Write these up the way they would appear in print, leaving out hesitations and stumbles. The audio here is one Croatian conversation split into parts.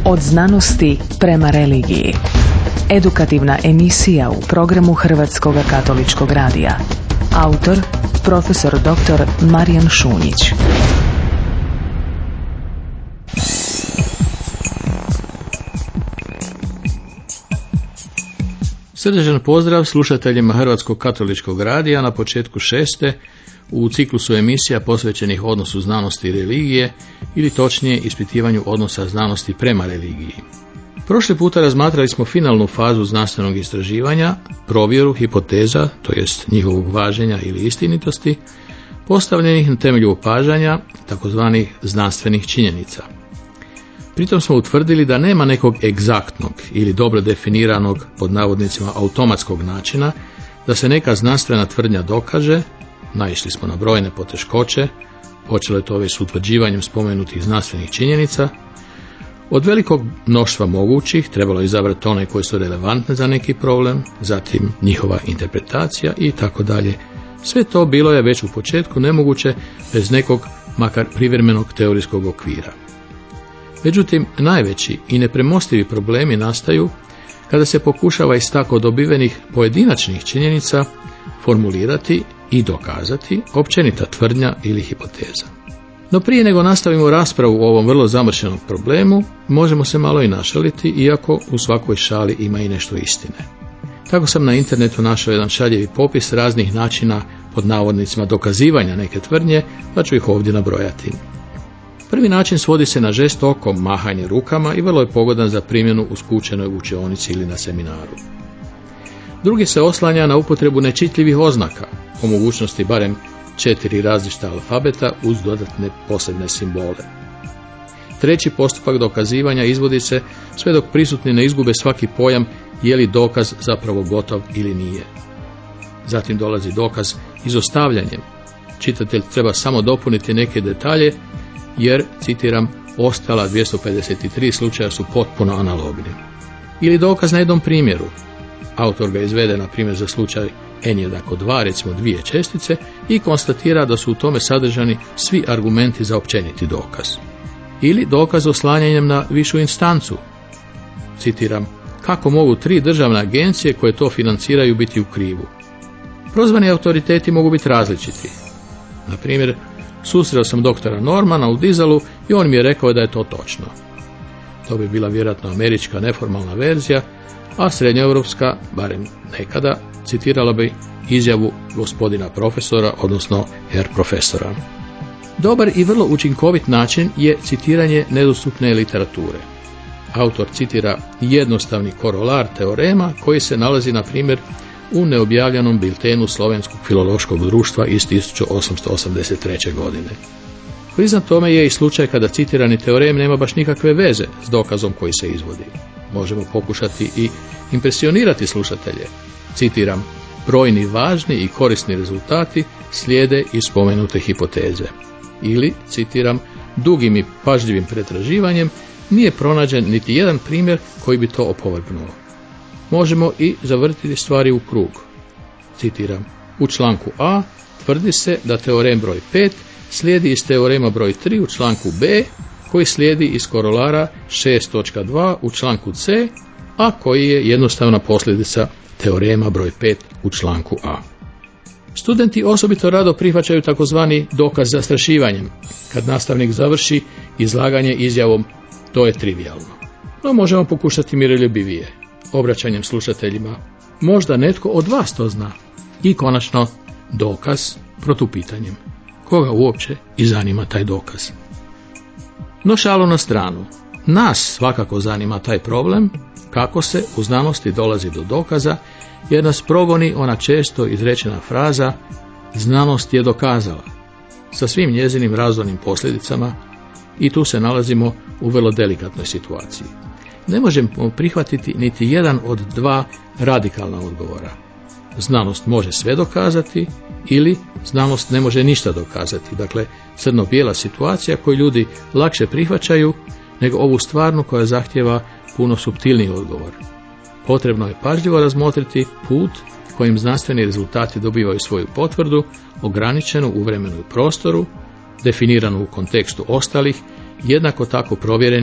Od znanosti prema religiji. Edukativna emisija u programu Hrvatskog katoličkog radija. Autor profesor dr. Marijan Šunjić. Srdačan pozdrav slušateljima Hrvatskog katoličkog radija na početku 6. u ciklusu emisija posvećenih odnosu znanosti i religije, ili točnije ispitivanju odnosa znanosti prema religiji. Prošli puta razmatrali smo finalnu fazu znanstvenog istraživanja, provjeru hipoteza, to jest njihovog važenja ili istinitosti, postavljenih na temelju opažanja, takozvanih znanstvenih činjenica. Pritom smo utvrdili da nema nekog egzaktnog ili dobro definiranog, pod navodnicima, automatskog načina da se neka znanstvena tvrdnja dokaže. Naišli smo na brojne poteškoće, počelo je to već s utvrđivanjem spomenutih znanstvenih činjenica. Od velikog mnoštva mogućih trebalo je izabrati one koje su relevantne za neki problem, zatim njihova interpretacija i tako dalje. Sve to bilo je već u početku nemoguće bez nekog, makar privremenog teorijskog okvira. Međutim, najveći i nepremostivi problemi nastaju kada se pokušava iz tako dobivenih pojedinačnih činjenica formulirati i dokazati općenita tvrdnja ili hipoteza. No prije nego nastavimo raspravu o ovom vrlo zamršenom problemu, možemo se malo i našaliti, iako u svakoj šali ima i nešto istine. Tako sam na internetu našao jedan šaljivi popis raznih načina, pod navodnicima, dokazivanja neke tvrdnje, pa ću ih ovdje nabrojati. Prvi način svodi se na žestoko mahanje rukama i vrlo je pogodan za primjenu u skučenoj učionici ili na seminaru. Drugi se oslanja na upotrebu nečitljivih oznaka, po mogućnosti barem 4 različita alfabeta uz dodatne posebne simbole. Treći postupak dokazivanja izvodi se sve dok prisutni ne izgube svaki pojam je li dokaz zapravo gotov ili nije. Zatim dolazi dokaz izostavljanjem. Čitatelj treba samo dopuniti neke detalje jer, citiram, ostala 253 slučaja su potpuno analogni. Ili dokaz na jednom primjeru. Autor ga izvede, na primjer, za slučaj n=2, recimo dvije čestice, i konstatira da su u tome sadržani svi argumenti za općeniti dokaz. Ili dokaz oslanjanjem na višu instancu. Citiram, kako mogu 3 državne agencije koje to financiraju biti u krivu? Prozvani autoriteti mogu biti različiti. Na primjer, susreo sam doktora Normana u dizalu i on mi je rekao da je to točno. To bi bila vjerojatno američka neformalna verzija, a srednjoeuropska, barem nekada, citirala bi izjavu gospodina profesora, odnosno herr profesora. Dobar i vrlo učinkovit način je citiranje nedostupne literature. Autor citira jednostavni korolar teorema koji se nalazi, na primjer, u neobjavljenom biltenu Slovenskog filološkog društva iz 1883. godine. Priznat tome je i slučaj kada citirani teorem nema baš nikakve veze s dokazom koji se izvodi. Možemo pokušati i impresionirati slušatelje. Citiram, brojni važni i korisni rezultati slijede iz spomenute hipoteze. Ili, citiram, dugim i pažljivim pretraživanjem nije pronađen niti jedan primjer koji bi to opovrgnuo. Možemo i zavrtiti stvari u krug. Citiram, u članku A tvrdi se da teorem broj 5 slijedi iz teorema broj 3 u članku B, koji slijedi iz korolara 6.2 u članku C, a koji je jednostavna posljedica teorema broj 5 u članku A. Studenti osobito rado prihvaćaju takozvani dokaz zastrašivanjem, kad nastavnik završi izlaganje izjavom to je trivijalno. No možemo pokušati miroljubivije, obraćanjem slušateljima, možda netko od vas to zna. I konačno, dokaz protupitanjem. Koga uopće i zanima taj dokaz? No šalu na stranu. Nas svakako zanima taj problem, kako se u znanosti dolazi do dokaza, jer nas progoni ona često izrečena fraza znanost je dokazala, sa svim njezinim razornim posljedicama, i tu se nalazimo u vrlo delikatnoj situaciji. Ne možemo prihvatiti niti jedan od 2 radikalna odgovora. Znanost može sve dokazati ili znanost ne može ništa dokazati. Dakle, crno-bijela situacija koju ljudi lakše prihvaćaju nego ovu stvarnu koja zahtijeva puno suptilniji odgovor. Potrebno je pažljivo razmotriti put kojim znanstveni rezultati dobivaju svoju potvrdu, ograničenu u vremenu i prostoru, definiranu u kontekstu ostalih, jednako tako provjerenih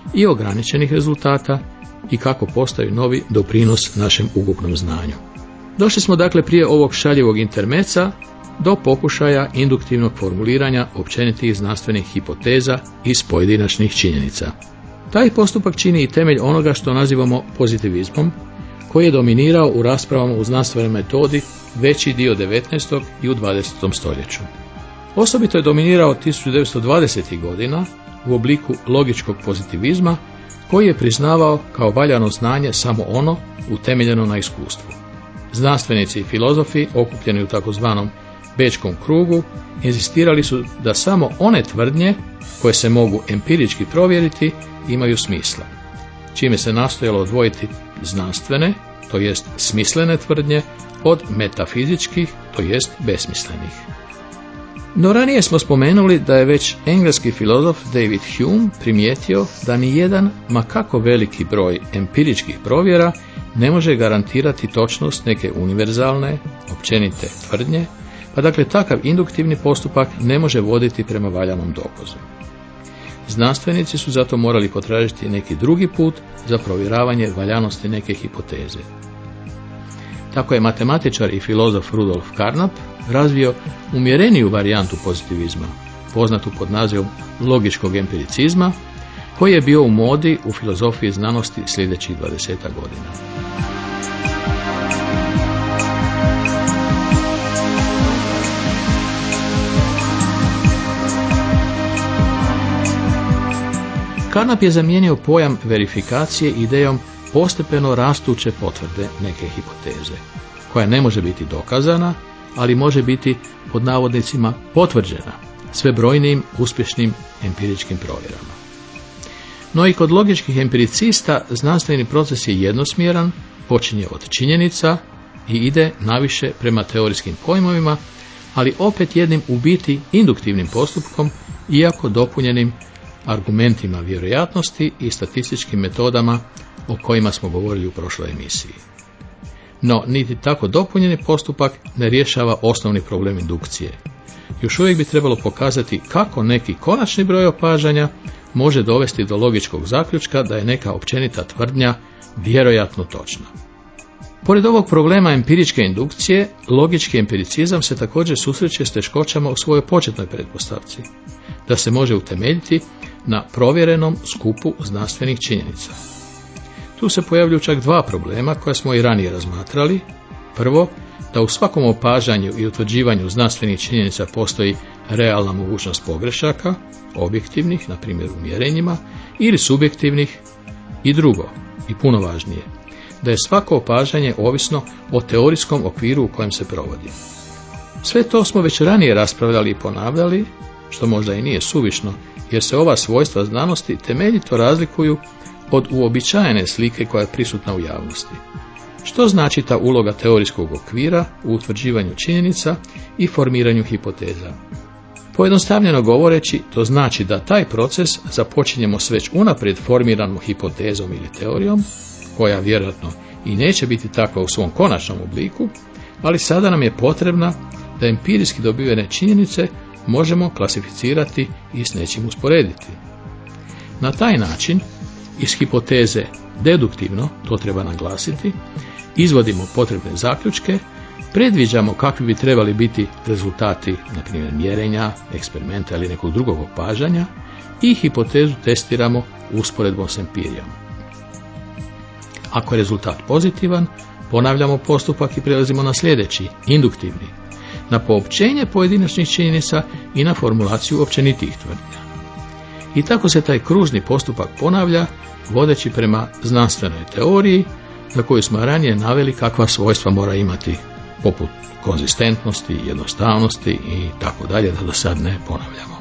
i ograničenih rezultata i kako postaju novi doprinos našem ukupnom znanju. Došli smo dakle prije ovog šaljivog intermeca do pokušaja induktivnog formuliranja općenitih znanstvenih hipoteza iz pojedinačnih činjenica. Taj postupak čini i temelj onoga što nazivamo pozitivizmom, koji je dominirao u raspravama u znanstvenoj metodi veći dio 19. i u 20. stoljeću. Osobito je dominirao 1920. godina u obliku logičkog pozitivizma, koji je priznavao kao valjano znanje samo ono utemeljeno na iskustvu. Znanstvenici i filozofi, okupljeni u takozvanom Bečkom krugu, inzistirali su da samo one tvrdnje koje se mogu empirički provjeriti imaju smisla, čime se nastojalo odvojiti znanstvene, to jest smislene tvrdnje, od metafizičkih, to jest besmislenih. No ranije smo spomenuli da je već engleski filozof David Hume primijetio da ni jedan, ma kako veliki broj empiričkih provjera, ne može garantirati točnost neke univerzalne, općenite tvrdnje, pa dakle takav induktivni postupak ne može voditi prema valjanom dokazu. Znanstvenici su zato morali potražiti neki drugi put za provjeravanje valjanosti neke hipoteze. Tako je matematičar i filozof Rudolf Carnap razvio umjereniju varijantu pozitivizma, poznatu pod nazivom logičkog empiricizma, koji je bio u modi u filozofiji znanosti sljedećih 20 godina. Carnap je zamijenio pojam verifikacije idejom postepeno rastuće potvrde neke hipoteze, koja ne može biti dokazana, ali može biti pod navodnicima potvrđena sve brojnim uspješnim empiričkim provjerama. No i kod logičkih empiricista znanstveni proces je jednosmjeran, počinje od činjenica i ide naviše prema teorijskim pojmovima, ali opet jednim u biti induktivnim postupkom, iako dopunjenim argumentima vjerojatnosti i statističkim metodama o kojima smo govorili u prošloj emisiji. No, niti tako dopunjeni postupak ne rješava osnovni problem indukcije. Još uvijek bi trebalo pokazati kako neki konačni broj opažanja može dovesti do logičkog zaključka da je neka općenita tvrdnja vjerojatno točna. Pored ovog problema empiričke indukcije, logički empiricizam se također susreće s teškoćama u svojoj početnoj pretpostavci, da se može utemeljiti na provjerenom skupu znanstvenih činjenica. Tu se pojavljuju čak dva problema koja smo i ranije razmatrali. Prvo, da u svakom opažanju i utvrđivanju znanstvenih činjenica postoji realna mogućnost pogrešaka, objektivnih, na primjer u mjerenjima, ili subjektivnih. I drugo, i puno važnije, da je svako opažanje ovisno o teorijskom okviru u kojem se provodi. Sve to smo već ranije raspravljali i ponavljali, što možda i nije suvišno, jer se ova svojstva znanosti temeljito razlikuju od uobičajene slike koja je prisutna u javnosti. Što znači ta uloga teorijskog okvira u utvrđivanju činjenica i formiranju hipoteza? Pojednostavljeno govoreći, to znači da taj proces započinjemo s već unaprijed formiranom hipotezom ili teorijom, koja vjerojatno i neće biti takva u svom konačnom obliku, ali sada nam je potrebna da empirijski dobivene činjenice možemo klasificirati i s nečim usporediti. Na taj način, iz hipoteze deduktivno, to treba naglasiti, izvodimo potrebne zaključke, predviđamo kakvi bi trebali biti rezultati, na primjer mjerenja, eksperimenta ili nekog drugog opažanja i hipotezu testiramo usporedbom s empirijom. Ako je rezultat pozitivan, ponavljamo postupak i prelazimo na sljedeći, induktivni, na poopćenje pojedinačnih činjenica i na formulaciju općenitih tvrdnja. I tako se taj kružni postupak ponavlja, vodeći prema znanstvenoj teoriji, za koju smo ranije naveli kakva svojstva mora imati, poput konzistentnosti, jednostavnosti i tako dalje, da do sad ne ponavljamo.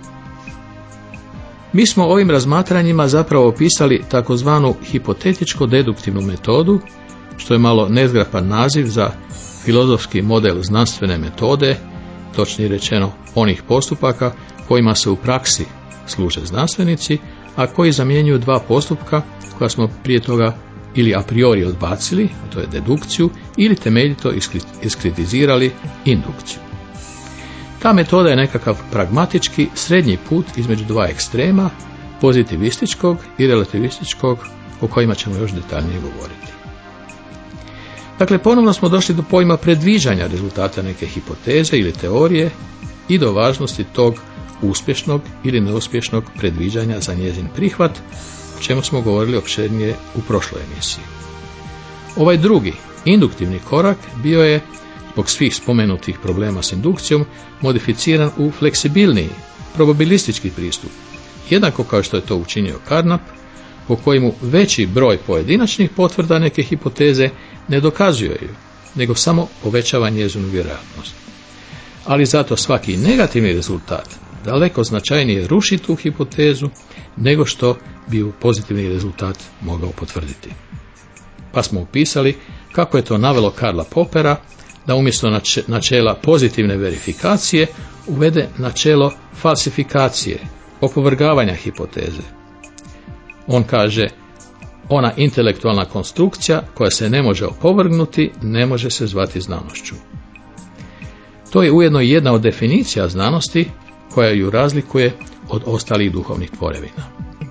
Mi smo ovim razmatranjima zapravo opisali takozvanu hipotetičko-deduktivnu metodu, što je malo nezgrapan naziv za filozofski model znanstvene metode, točnije rečeno onih postupaka kojima se u praksi služe znanstvenici, a koji zamjenjuju dva postupka koja smo prije toga ili a priori odbacili, a to je dedukciju, ili temeljito iskritizirali indukciju. Ta metoda je nekakav pragmatički srednji put između dva ekstrema, pozitivističkog i relativističkog, o kojima ćemo još detaljnije govoriti. Dakle, ponovno smo došli do pojma predviđanja rezultata neke hipoteze ili teorije i do važnosti tog uspješnog ili neuspješnog predviđanja za njezin prihvat, o čemu smo govorili opširnije u prošloj emisiji. Ovaj drugi, induktivni korak bio je, zbog svih spomenutih problema s indukcijom, modificiran u fleksibilniji, probabilistički pristup, jednako kao što je to učinio Carnap, po kojemu veći broj pojedinačnih potvrda neke hipoteze ne dokazuje ju, nego samo povećava njezinu vjerojatnost. Ali zato svaki negativni rezultat daleko značajnije ruši tu hipotezu nego što bi ju pozitivni rezultat mogao potvrditi. Pa smo upisali kako je to navelo Karla Poppera da umjesto načela pozitivne verifikacije uvede načelo falsifikacije, opovrgavanja hipoteze. On kaže, ona intelektualna konstrukcija koja se ne može opovrgnuti ne može se zvati znanošću. To je ujedno jedna od definicija znanosti koja ju razlikuje od ostalih duhovnih tvorevina.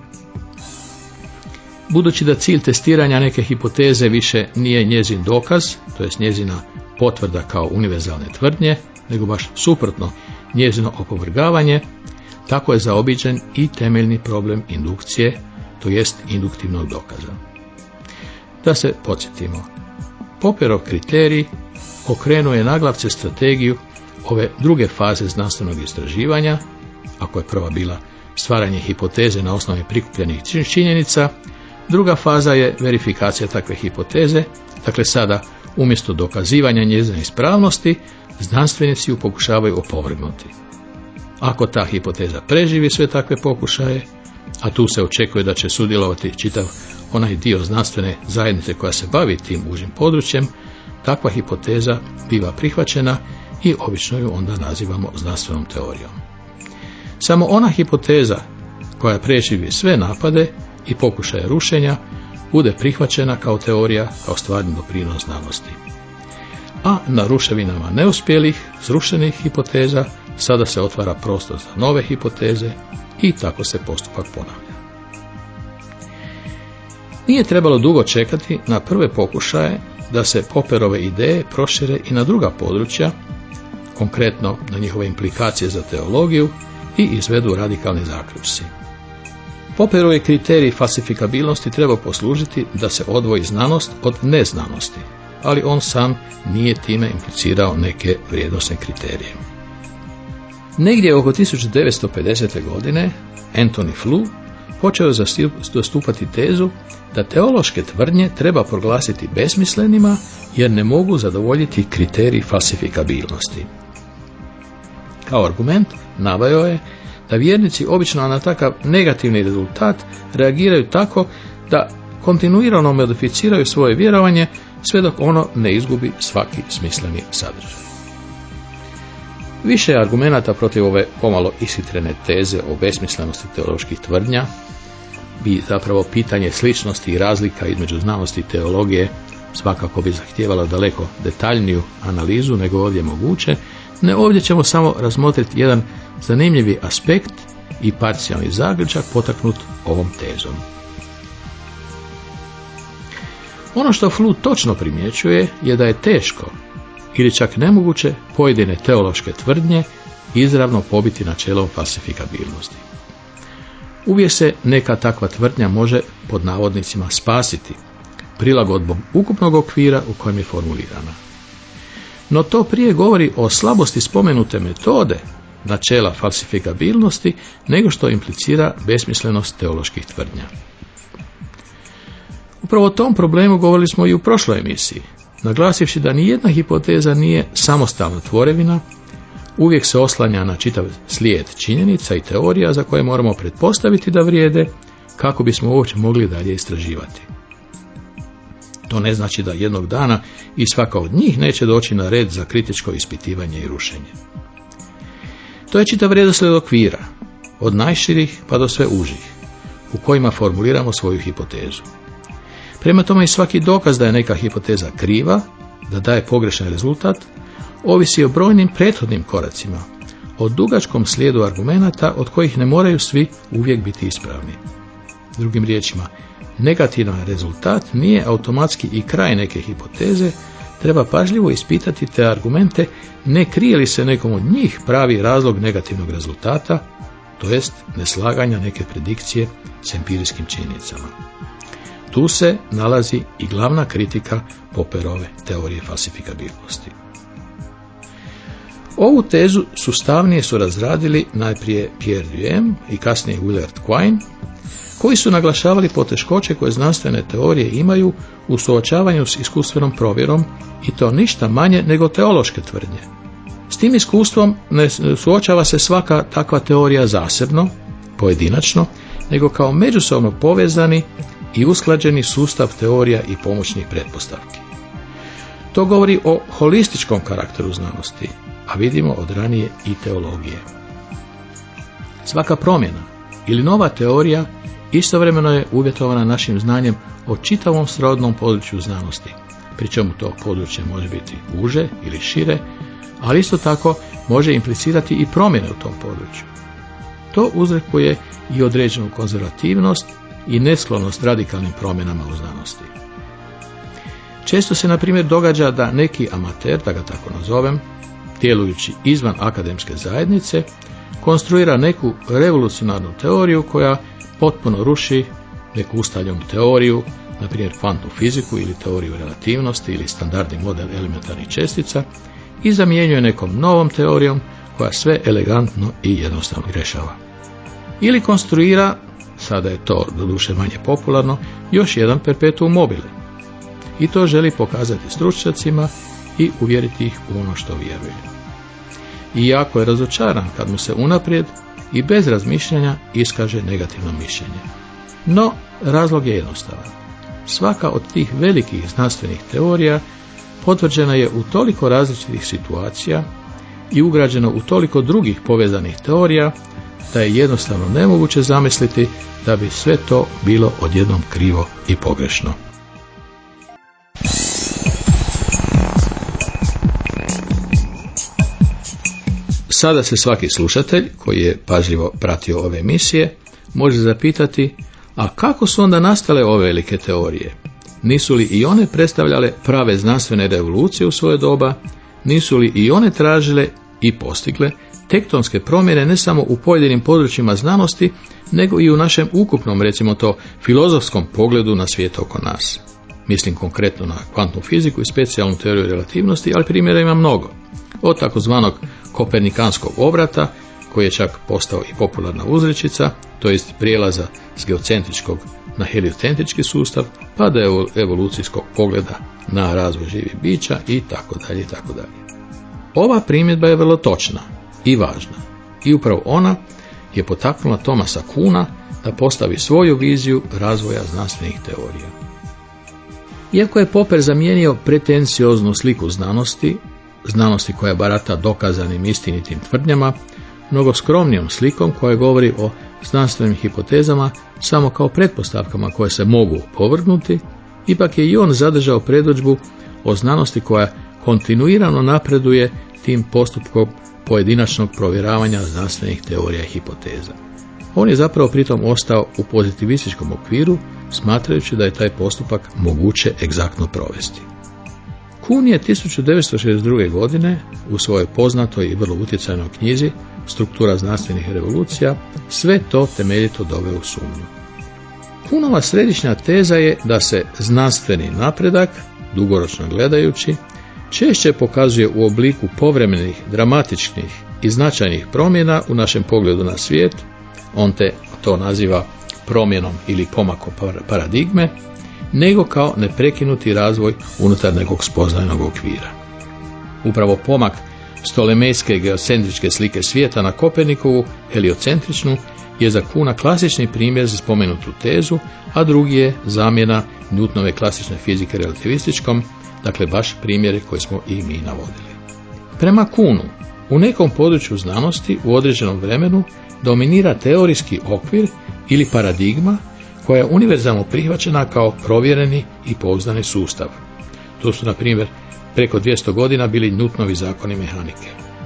Budući da cilj testiranja neke hipoteze više nije njezin dokaz, to jest njezina potvrda kao univerzalne tvrdnje, nego baš suprotno, njezino opovrgavanje, tako je zaobiđen i temeljni problem indukcije, to jest induktivnog dokaza. Da se podsjetimo, Popperov kriterij okrenuo je naglavce strategiju ove druge faze znanstvenog istraživanja, ako je prva bila stvaranje hipoteze na osnovi prikupljenih činjenica, druga faza je verifikacija takve hipoteze, dakle sada umjesto dokazivanja njezine ispravnosti, znanstvenici ju pokušavaju opovrgnuti. Ako ta hipoteza preživi sve takve pokušaje, a tu se očekuje da će sudjelovati čitav onaj dio znanstvene zajednice koja se bavi tim užim područjem, takva hipoteza biva prihvaćena i obično ju onda nazivamo znanstvenom teorijom. Samo ona hipoteza koja preživi sve napade i pokušaje rušenja bude prihvaćena kao teorija, kao stvarni doprinos znanosti. A na ruševinama neuspjelih, srušenih hipoteza sada se otvara prostor za nove hipoteze i tako se postupak ponavlja. Nije trebalo dugo čekati na prve pokušaje da se Popperove ideje prošire i na druga područja, konkretno na njihove implikacije za teologiju i izvedu radikalni zaključci. Popperov je kriterij falsifikabilnosti trebao poslužiti da se odvoji znanost od neznanosti, ali on sam nije time implicirao neke vrijednosne kriterije. Negdje oko 1950. godine Antony Flew počeo je zastupati tezu da teološke tvrdnje treba proglasiti besmislenima jer ne mogu zadovoljiti kriterij falsifikabilnosti. Kao argument naveo je da vjernici obično na takav negativni rezultat reagiraju tako da kontinuirano modificiraju svoje vjerovanje sve dok ono ne izgubi svaki smisleni sadržaj. Više argumenata protiv ove pomalo ishitrene teze o besmislenosti teoloških tvrdnja bi zapravo pitanje sličnosti i razlika između znanosti i teologije svakako bi zahtijevalo daleko detaljniju analizu nego ovdje moguće, ne ovdje ćemo samo razmotriti jedan zanimljivi aspekt i parcijalni zaključak potaknut ovom tezom. Ono što Flew točno primjećuje je da je teško ili čak nemoguće pojedine teološke tvrdnje izravno pobiti načelom falsifikabilnosti. Uvijek se neka takva tvrdnja može pod navodnicima spasiti prilagodbom ukupnog okvira u kojem je formulirana. No to prije govori o slabosti spomenute metode načela falsifikabilnosti nego što implicira besmislenost teoloških tvrdnja. Upravo o tom problemu govorili smo i u prošloj emisiji, naglasivši da nijedna hipoteza nije samostalna tvorevina, uvijek se oslanja na čitav slijed činjenica i teorija za koje moramo pretpostaviti da vrijede kako bismo uopće mogli dalje istraživati. To ne znači da jednog dana i svaka od njih neće doći na red za kritičko ispitivanje i rušenje. To je čitav redoslijed okvira, od najširih pa do sve užih, u kojima formuliramo svoju hipotezu. Prema tome i svaki dokaz da je neka hipoteza kriva, da daje pogrešan rezultat, ovisi o brojnim prethodnim koracima, o dugačkom slijedu argumenata od kojih ne moraju svi uvijek biti ispravni. Drugim riječima, negativan rezultat nije automatski i kraj neke hipoteze, treba pažljivo ispitati te argumente, ne krije li se nekom od njih pravi razlog negativnog rezultata, to jest neslaganja neke predikcije s empirijskim činjenicama. Tu se nalazi i glavna kritika Popperove teorije falsifikabilnosti. Ovu tezu sustavnije su razradili najprije Pierre Duhem i kasnije Willard Quine, koji su naglašavali poteškoće koje znanstvene teorije imaju u suočavanju s iskustvenom provjerom, i to ništa manje nego teološke tvrdnje. S tim iskustvom ne suočava se svaka takva teorija zasebno, pojedinačno, nego kao međusobno povezani i usklađeni sustav teorija i pomoćnih pretpostavki. To govori o holističkom karakteru znanosti, a vidimo od ranije i teologije. Svaka promjena ili nova teorija istovremeno je uvjetovana našim znanjem o čitavom srodnom području znanosti, pri čemu to područje može biti uže ili šire, ali isto tako može implicirati i promjene u tom području. To uzrokuje i određenu konzervativnost i nesklonost radikalnim promjenama u znanosti. Često se, na primjer, događa da neki amater, da ga tako nazovem, djelujući izvan akademske zajednice, konstruira neku revolucionarnu teoriju koja potpuno ruši neku ustaljenu teoriju, na primjer kvantnu fiziku ili teoriju relativnosti ili standardni model elementarnih čestica, i zamjenjuje nekom novom teorijom koja sve elegantno i jednostavno rješava. Ili konstruira, sada je to doduše manje popularno, još jedan perpetuum mobile. I to želi pokazati stručnjacima i uvjeriti ih u ono što vjeruju. I jako je razočaran kad mu se unaprijed i bez razmišljanja iskaže negativno mišljenje. No, razlog je jednostavan. Svaka od tih velikih znanstvenih teorija potvrđena je u toliko različitih situacija i ugrađena u toliko drugih povezanih teorija da je jednostavno nemoguće zamisliti da bi sve to bilo odjednom krivo i pogrešno. Sada se svaki slušatelj koji je pažljivo pratio ove emisije može zapitati, a kako su onda nastale ove velike teorije? Nisu li i one predstavljale prave znanstvene revolucije u svoje doba? Nisu li i one tražile i postigle tektonske promjene ne samo u pojedinim područjima znanosti, nego i u našem ukupnom, recimo to, filozofskom pogledu na svijet oko nas? Mislim konkretno na kvantnu fiziku i specijalnu teoriju relativnosti, ali primjera ima mnogo. Od takozvanog kopernikanskog obrata, koji je čak postao i popularna uzrečica, to jest prijelaza s geocentričkog na heliocentrički sustav, pa do evolucijskog pogleda na razvoj živih bića i tako dalje i tako dalje. Ova primjedba je vrlo točna i važna, i upravo ona je potaknula Thomasa Kuhna da postavi svoju viziju razvoja znanstvenih teorija. Iako je Popper zamijenio pretencioznu sliku znanosti koja barata dokazanim istinitim tvrdnjama, mnogo skromnijom slikom koja govori o znanstvenim hipotezama samo kao pretpostavkama koje se mogu opovrgnuti, ipak je i on zadržao predodžbu o znanosti koja kontinuirano napreduje tim postupkom pojedinačnog provjeravanja znanstvenih teorija i hipoteza. On je zapravo pritom ostao u pozitivističkom okviru, smatrajući da je taj postupak moguće egzaktno provesti. Kuhn je 1962. godine u svojoj poznatoj i vrlo utjecajnoj knjizi Struktura znanstvenih revolucija sve to temeljito doveo u sumnju. Kuhnova središnja teza je da se znanstveni napredak, dugoročno gledajući, češće pokazuje u obliku povremenih, dramatičnih i značajnih promjena u našem pogledu na svijet, on to naziva promjenom ili pomakom paradigme, nego kao neprekinuti razvoj unutar nekog spoznajnog okvira. Upravo pomak stolemejske geocentričke slike svijeta na Kopernikovu, heliocentričnu, je za Kuhna klasični primjer za spomenutu tezu, a drugi je zamjena Newtonove klasične fizike relativističkom, dakle baš primjere koje smo i mi navodili. Prema Kuhnu, u nekom području znanosti u određenom vremenu dominira teorijski okvir ili paradigma koja je univerzalno prihvaćena kao provjereni i pouzdani sustav. To su, na primjer, preko 200 godina bili Newtonovi zakoni mehanike.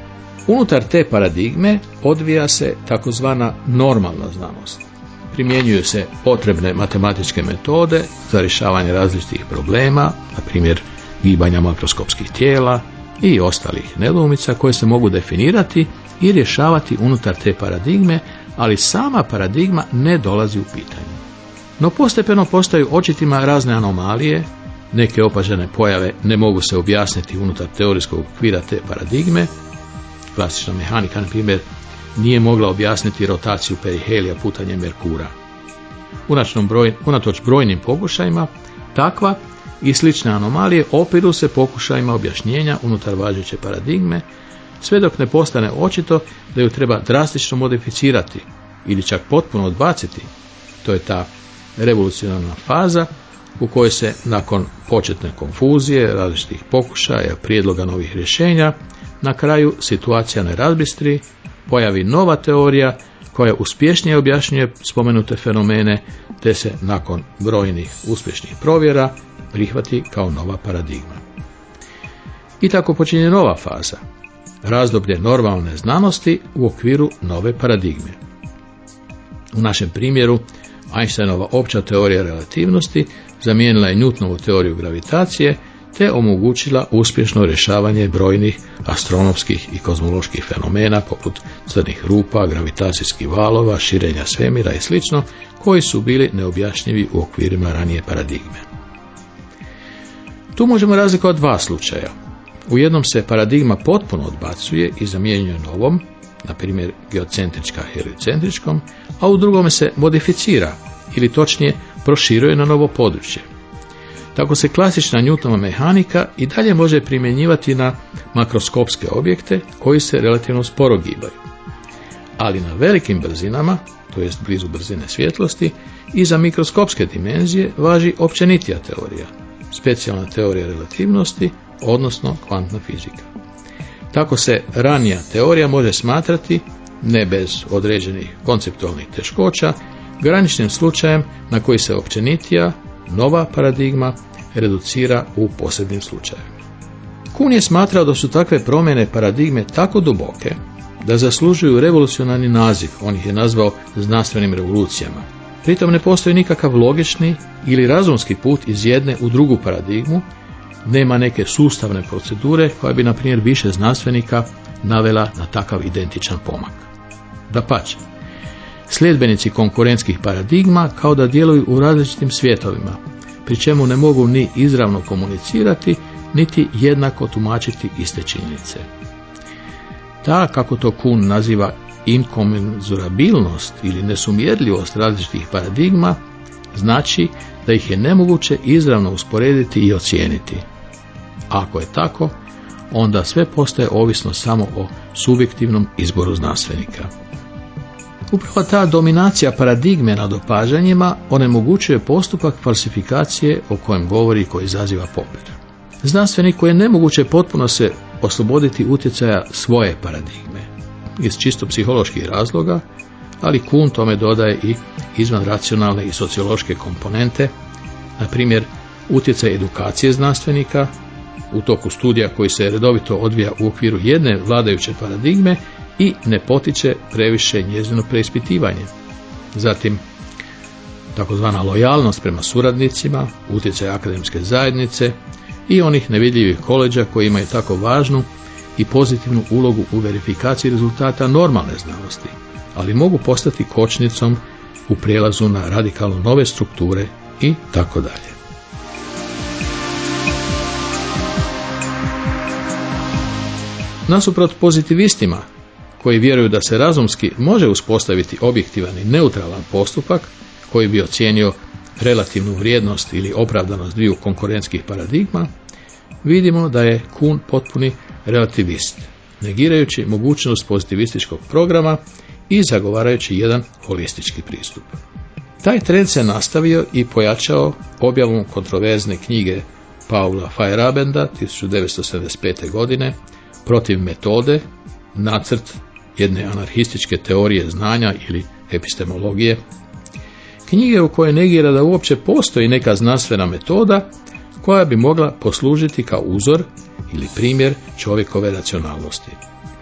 Unutar te paradigme odvija se takozvana normalna znanost. Primjenjuju se potrebne matematičke metode za rješavanje različitih problema, na primjer gibanja makroskopskih tijela i ostalih nedoumica koje se mogu definirati i rješavati unutar te paradigme, ali sama paradigma ne dolazi u pitanje. No postepeno postaju očitima razne anomalije, neke opažene pojave ne mogu se objasniti unutar teorijskog okvira te paradigme. Klasična mehanika, na primjer, nije mogla objasniti rotaciju perihelija putanjem Merkura. Unatoč brojnim pokušajima, takva i slične anomalije opiru se pokušajima objašnjenja unutar važeće paradigme, sve dok ne postane očito da ju treba drastično modificirati ili čak potpuno odbaciti. To je ta revolucionarna faza u kojoj se nakon početne konfuzije, različitih pokušaja, prijedloga novih rješenja, na kraju situacija ne razbistri, pojavi nova teorija koja uspješnije objašnjuje spomenute fenomene, te se nakon brojnih uspješnih provjera prihvati kao nova paradigma. I tako počinje nova faza, razdoblje normalne znanosti u okviru nove paradigme. U našem primjeru, Einsteinova opća teorija relativnosti zamijenila je Newtonovu teoriju gravitacije te omogućila uspješno rješavanje brojnih astronomskih i kozmoloških fenomena poput crnih rupa, gravitacijskih valova, širenja svemira i sl. Koji su bili neobjašnjivi u okvirima ranije paradigme. Tu možemo razlikovati dva slučaja. U jednom se paradigma potpuno odbacuje i zamjenjuje novom, na primjer geocentrička heliocentričkom, a u drugome se modificira ili točnije proširuje na novo područje. Tako se klasična Newtonova mehanika i dalje može primjenjivati na makroskopske objekte koji se relativno sporo gibaju. Ali na velikim brzinama, to jest blizu brzine svjetlosti, i za mikroskopske dimenzije važi općenitija teorija, specijalna teorija relativnosti, odnosno kvantna fizika. Tako se ranija teorija može smatrati, ne bez određenih konceptualnih teškoća, graničnim slučajem na koji se općenitija, nova paradigma reducira u posebnim slučajevima. Kuhn je smatrao da su takve promjene paradigme tako duboke da zaslužuju revolucionarni naziv, on ih je nazvao znanstvenim revolucijama. Pritom ne postoji nikakav logični ili razumski put iz jedne u drugu paradigmu, nema neke sustavne procedure koja bi, na primjer, više znanstvenika navela na takav identičan pomak. Dapače, sljedbenici konkurentskih paradigma kao da djeluju u različitim svjetovima, pri čemu ne mogu ni izravno komunicirati, niti jednako tumačiti iste činjenice. Ta, kako to Kuhn naziva, inkomenzurabilnost ili nesumjerljivost različitih paradigma, znači da ih je nemoguće izravno usporediti i ocijeniti. Ako je tako, onda sve postaje ovisno samo o subjektivnom izboru znanstvenika. Upravo ta dominacija paradigme nad opažanjima onemogućuje postupak falsifikacije o kojem govori i koji izaziva Popper. Znanstveniku je nemoguće potpuno se osloboditi utjecaja svoje paradigme, iz čisto psiholoških razloga, ali Kuhn tome dodaje i izvanracionalne i sociološke komponente, na primjer utjecaj edukacije znanstvenika u toku studija koji se redovito odvija u okviru jedne vladajuće paradigme i ne potiče previše njezino preispitivanje. Zatim, takozvana lojalnost prema suradnicima, utjecaj akademske zajednice i onih nevidljivih koleđa koji imaju tako važnu i pozitivnu ulogu u verifikaciji rezultata normalne znanosti, ali mogu postati kočnicom u prijelazu na radikalno nove strukture i tako dalje. Nasuprot pozitivistima koji vjeruju da se razumski može uspostaviti objektivan i neutralan postupak koji bi ocijenio relativnu vrijednost ili opravdanost dviju konkurentskih paradigma, vidimo da je Kuhn potpuni relativist, negirajući mogućnost pozitivističkog programa i zagovarajući jedan holistički pristup. Taj trend se nastavio i pojačao objavom kontroverzne knjige Paula Feyerabenda 1975. godine Protiv metode, nacrt jedne anarhističke teorije znanja ili epistemologije, knjige u kojoj negira da uopće postoji neka znanstvena metoda koja bi mogla poslužiti kao uzor ili primjer čovjekove racionalnosti.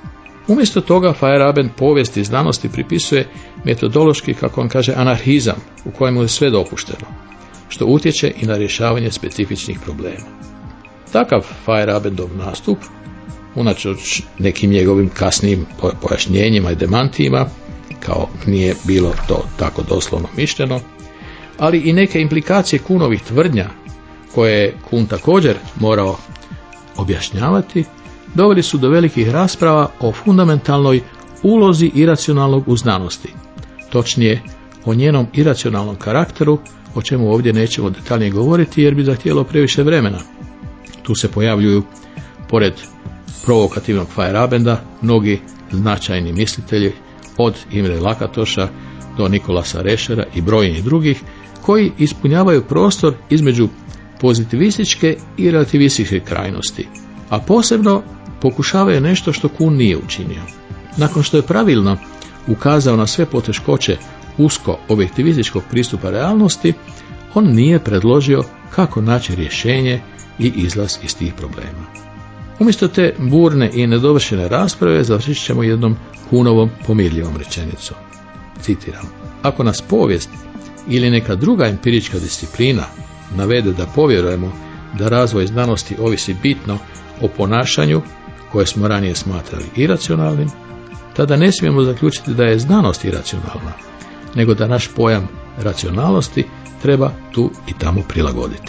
Umjesto toga Feyerabend povijesti znanosti pripisuje metodološki, kako on kaže, anarhizam u kojemu je sve dopušteno, što utječe i na rješavanje specifičnih problema. Takav Feyerabendov nastup, unatoč nekim njegovim kasnijim pojašnjenjima i demantijima, kao nije bilo to tako doslovno mišljeno, ali i neke implikacije Kuhnovih tvrdnja, koje je Kuhn također morao objašnjavati, doveli su do velikih rasprava o fundamentalnoj ulozi iracionalnog u znanosti, točnije o njenom iracionalnom karakteru, o čemu ovdje nećemo detaljnije govoriti jer bi zahtijelo previše vremena. Tu se pojavljuju, pored provokativnog Feyerabenda, mnogi značajni mislitelji, od Imre Lakatoša do Nikolasa Reschera i brojni drugih, koji ispunjavaju prostor između pozitivističke i relativističke krajnosti, a posebno pokušavaju nešto što Kuhn nije učinio. Nakon što je pravilno ukazao na sve poteškoće usko objektivističkog pristupa realnosti, on nije predložio kako naći rješenje i izlaz iz tih problema. Umjesto te burne i nedovršene rasprave završit ćemo jednom Kuhnovom pomirljivom rečenicom. Citiram: ako nas povijest ili neka druga empirička disciplina navede da povjerujemo da razvoj znanosti ovisi bitno o ponašanju koje smo ranije smatrali iracionalnim, tada ne smijemo zaključiti da je znanost iracionalna, nego da naš pojam racionalnosti treba tu i tamo prilagoditi.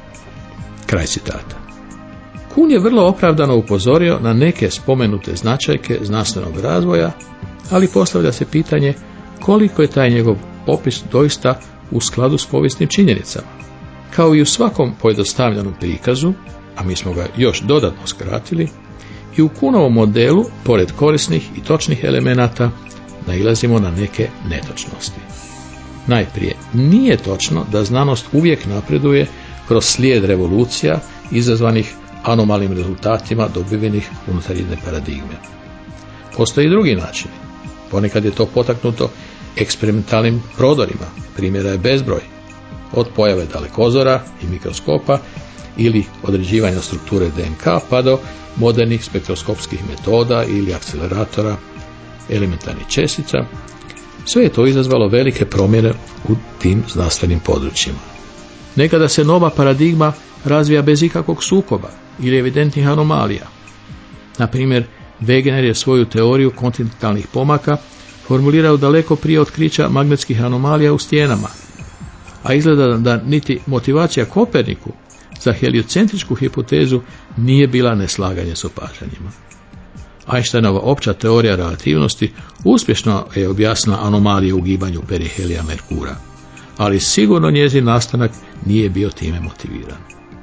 Kraj citata. Kuhn je vrlo opravdano upozorio na neke spomenute značajke znanstvenog razvoja, ali postavlja se pitanje koliko je taj njegov opis doista u skladu s povijesnim činjenicama. Kao i u svakom pojednostavljenom prikazu, a mi smo ga još dodatno skratili, i u Kuhnovom modelu, pored korisnih i točnih elemenata, nailazimo na neke netočnosti. Najprije, nije točno da znanost uvijek napreduje kroz slijed revolucija izazvanih anomalnim rezultatima dobivenih unutar jedne paradigme. Postoji i drugi način. Ponekad je to potaknuto eksperimentalnim prodorima, primjera je bezbroj, od pojave dalekozora i mikroskopa ili određivanja strukture DNK pa do modernih spektroskopskih metoda ili akceleratora elementarnih čestica. Sve je to izazvalo velike promjene u tim znanstvenim područjima. Nekada se nova paradigma razvija bez ikakvog sukoba ili evidentnih anomalija. Na primjer, Wegener je svoju teoriju kontinentalnih pomaka formulirao daleko prije otkrića magnetskih anomalija u stijenama, a izgleda da niti motivacija Koperniku za heliocentričku hipotezu nije bila neslaganje s opažanjima. Einsteinova opća teorija relativnosti uspješno je objasnila anomalije u gibanju perihelija Merkura, ali sigurno njezin nastanak nije bio time motiviran.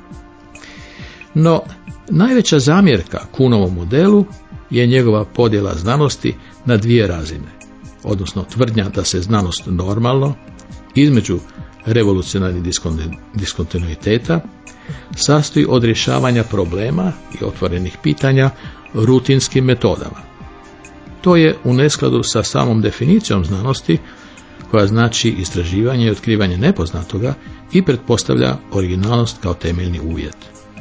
No, najveća zamjerka Kuhnovom modelu je njegova podjela znanosti na dvije razine, odnosno tvrdnja da se znanost normalno, između revolucionarnih diskontinuiteta, sastoji od rješavanja problema i otvorenih pitanja rutinskim metodama. To je u neskladu sa samom definicijom znanosti, koja znači istraživanje i otkrivanje nepoznatoga i pretpostavlja originalnost kao temeljni uvjet.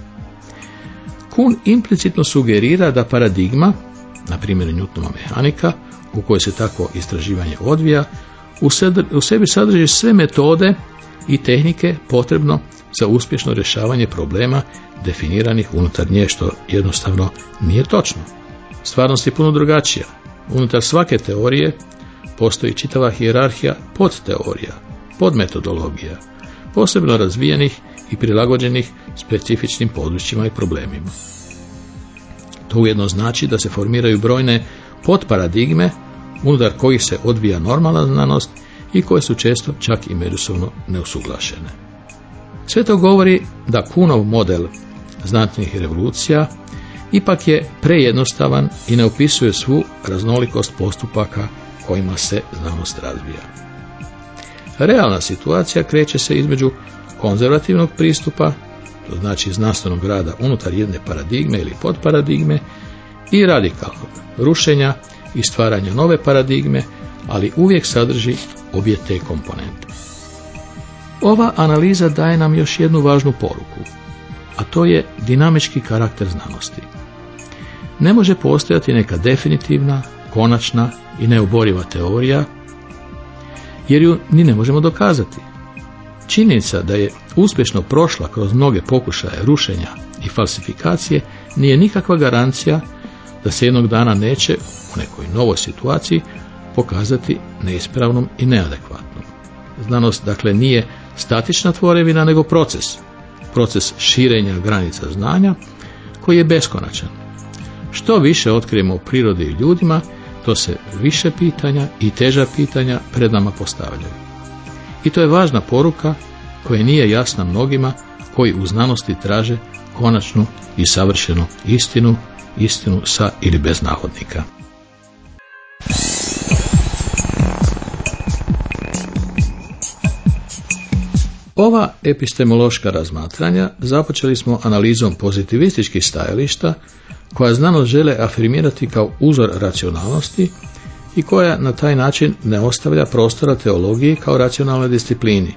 Kuhn implicitno sugerira da paradigma, na primjer Newtonova mehanika, u kojoj se takvo istraživanje odvija, u sebi sadrži sve metode i tehnike potrebno za uspješno rješavanje problema definiranih unutar nje, što jednostavno nije točno. Stvarnost je puno drugačija. Unutar svake teorije postoji čitava hijerarhija podteorija, podmetodologija, posebno razvijenih i prilagođenih specifičnim područjima i problemima. To ujedno znači da se formiraju brojne podparadigme unutar kojih se odvija normalna znanost i koje su često čak i međusobno neusuglašene. Sve to govori da Kuhnov model znanstvenih revolucija ipak je prejednostavan i ne opisuje svu raznolikost postupaka kojima se znanost razvija. Realna situacija kreće se između konzervativnog pristupa, to znači znanstvenog rada unutar jedne paradigme ili podparadigme, i radikalnog rušenja i stvaranja nove paradigme, ali uvijek sadrži obje te komponente. Ova analiza daje nam još jednu važnu poruku, a to je dinamički karakter znanosti. ne može postojati neka definitivna, konačna i neoboriva teorija, jer ju ni ne možemo dokazati. Činjenica da je uspješno prošla kroz mnoge pokušaje rušenja i falsifikacije nije nikakva garancija da se jednog dana neće u nekoj novoj situaciji pokazati neispravnom i neadekvatnom. Znanost, dakle, nije statična tvorevina, nego proces širenja granica znanja koji je beskonačan. Što više otkrijemo o prirodi i ljudima, to se više pitanja i teža pitanja pred nama postavljaju. I to je važna poruka koja nije jasna mnogima koji u znanosti traže konačnu i savršenu istinu sa ili bez nahodnika. Ova epistemološka razmatranja započeli smo analizom pozitivističkih stajališta koja znanost žele afirmirati kao uzor racionalnosti i koja na taj način ne ostavlja prostora teologiji kao racionalnoj disciplini.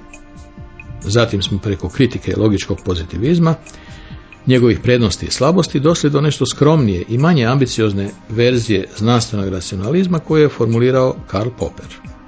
Zatim smo preko kritike logičkog pozitivizma, njegovih prednosti i slabosti, došli do nešto skromnije i manje ambiciozne verzije znanstvenog racionalizma koje je formulirao Karl Popper.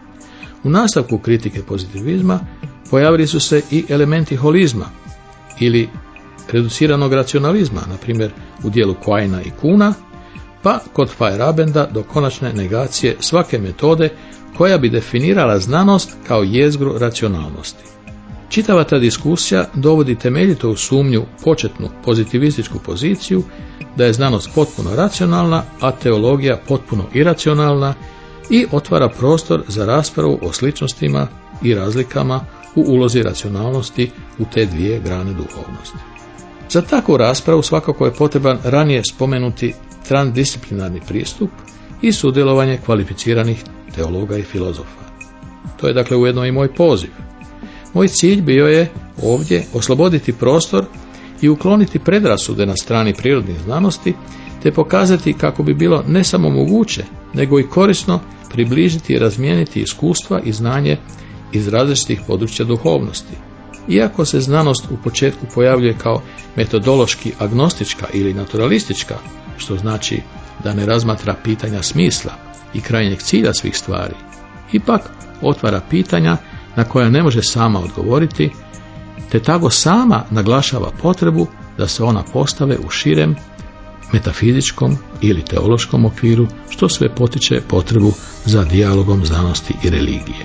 U nastavku kritike pozitivizma pojavili su se i elementi holizma ili reduciranog racionalizma, na primjer u dijelu Quina i Kuhna, pa kod Feyerabenda do konačne negacije svake metode koja bi definirala znanost kao jezgru racionalnosti. Čitava ta diskusija dovodi temeljito u sumnju početnu pozitivističku poziciju da je znanost potpuno racionalna, a teologija potpuno iracionalna i otvara prostor za raspravu o sličnostima i razlikama u ulozi racionalnosti u te dvije grane duhovnosti. Za takvu raspravu svakako je potreban ranije spomenuti transdisciplinarni pristup i sudjelovanje kvalificiranih teologa i filozofa. To je dakle ujedno i moj poziv. Moj cilj bio je ovdje osloboditi prostor i ukloniti predrasude na strani prirodnih znanosti, te pokazati kako bi bilo ne samo moguće, nego i korisno približiti i razmijeniti iskustva i znanje iz različitih područja duhovnosti. Iako se znanost u početku pojavljuje kao metodološki agnostička ili naturalistička, što znači da ne razmatra pitanja smisla i krajnjeg cilja svih stvari, ipak otvara pitanja na koja ne može sama odgovoriti, te tako sama naglašava potrebu da se ona postave u širem metafizičkom ili teološkom okviru, što sve potiče potrebu za dijalogom znanosti i religije.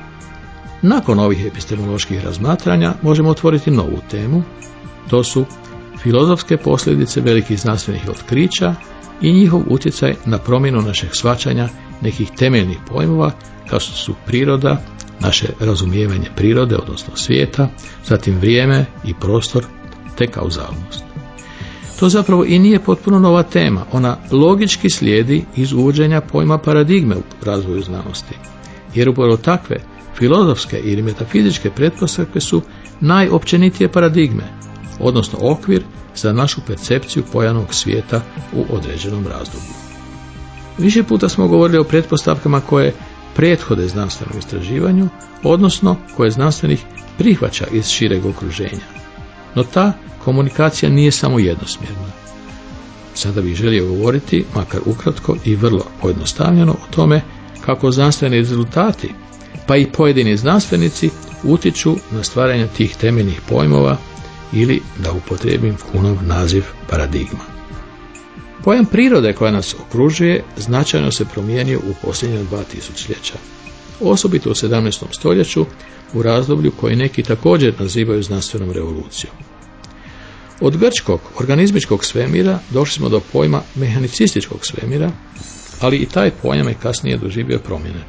Nakon ovih epistemoloških razmatranja možemo otvoriti novu temu, to su filozofske posljedice velikih znanstvenih otkrića i njihov utjecaj na promjenu našeg shvaćanja nekih temeljnih pojmova kao što su priroda, naše razumijevanje prirode, odnosno svijeta, zatim vrijeme i prostor, te kauzalnost. To zapravo i nije potpuno nova tema, ona logički slijedi iz uvođenja pojma paradigme u razvoju znanosti, jer upravo takve filozofske ili metafizičke pretpostavke su najopćenitije paradigme, odnosno okvir za našu percepciju pojavnog svijeta u određenom razdoblju. Više puta smo govorili o pretpostavkama koje prethode znanstvenom istraživanju, odnosno koje znanstvenik prihvaća iz šireg okruženja. No ta komunikacija nije samo jednosmjerna. Sada bih želio govoriti, makar ukratko i vrlo pojednostavljeno, o tome kako znanstveni rezultati, pa i pojedini znanstvenici utječu na stvaranje tih temeljnih pojmova ili, da upotrijebim Kuhnov naziv, paradigma. Pojam prirode koja nas okružuje značajno se promijenio u posljednja 2000-ljeća, osobito u 17. stoljeću, u razdoblju koje neki također nazivaju znanstvenom revolucijom. Od grčkog organizmičkog svemira došli smo do pojma mehanicističkog svemira, ali i taj pojam je kasnije doživio promjene.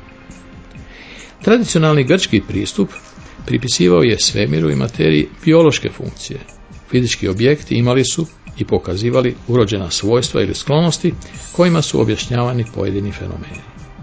Tradicionalni grčki pristup pripisivao je svemiru i materiji biološke funkcije. Fizički objekti imali su i pokazivali urođena svojstva ili sklonosti kojima su objašnjavani pojedini fenomeni.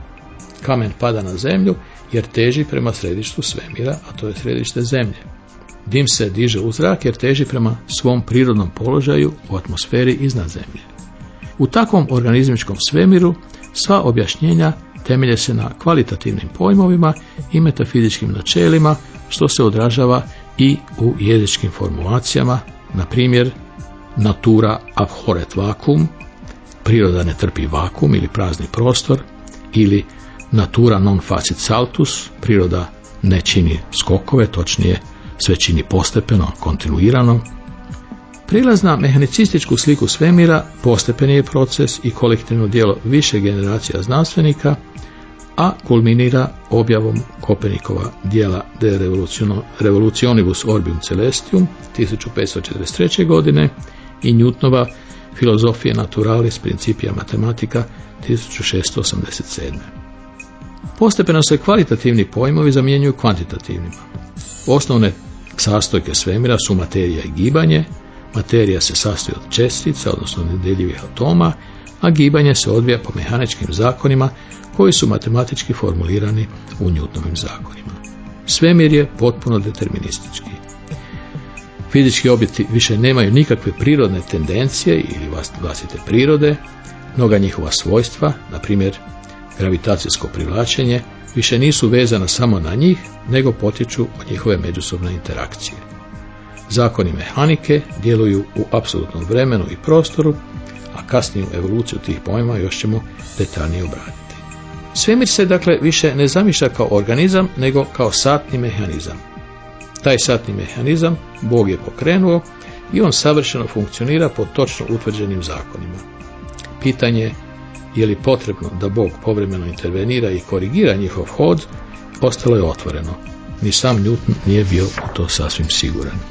Kamen pada na zemlju jer teži prema središtu svemira, a to je središte zemlje. Dim se diže u zrak jer teži prema svom prirodnom položaju u atmosferi iznad zemlje. U takvom organizmičkom svemiru sva objašnjenja temelje se na kvalitativnim pojmovima i metafizičkim načelima, što se odražava i u jezičkim formulacijama, na primjer natura abhorret vacuum, priroda ne trpi vakuum ili prazni prostor, ili natura non facit saltus, priroda ne čini skokove, točnije sve čini postepeno, kontinuirano. Prilaz na mehanicističku sliku svemira postepeni je proces i kolektivno djelo više generacija znanstvenika, a kulminira objavom Kopernikova dijela De Revolutionibus Orbium Celestium 1543. godine i Newtonova Filosofije Naturalis Principia Mathematica 1687. Postepeno se kvalitativni pojmovi zamjenjuju kvantitativnima. Osnovne sastojke svemira su materija i gibanje. Materija se sastoji od čestica, odnosno nedeljivih atoma, a gibanje se odvija po mehaničkim zakonima koji su matematički formulirani u Newtonovim zakonima. Svemir je potpuno deterministički. Fizički objekti više nemaju nikakve prirodne tendencije ili vlastite prirode, mnoga njihova svojstva, na primjer gravitacijsko privlačenje, više nisu vezana samo na njih, nego potiču od njihove međusobne interakcije. Zakoni mehanike djeluju u apsolutnom vremenu i prostoru, a kasniju evoluciju tih pojma još ćemo detaljnije obraditi. Svemir se dakle više ne zamišlja kao organizam, nego kao satni mehanizam. Taj satni mehanizam Bog je pokrenuo i on savršeno funkcionira po točno utvrđenim zakonima. Pitanje je li potrebno da Bog povremeno intervenira i korigira njihov hod, ostalo je otvoreno. Ni sam Newton nije bio u to sasvim siguran.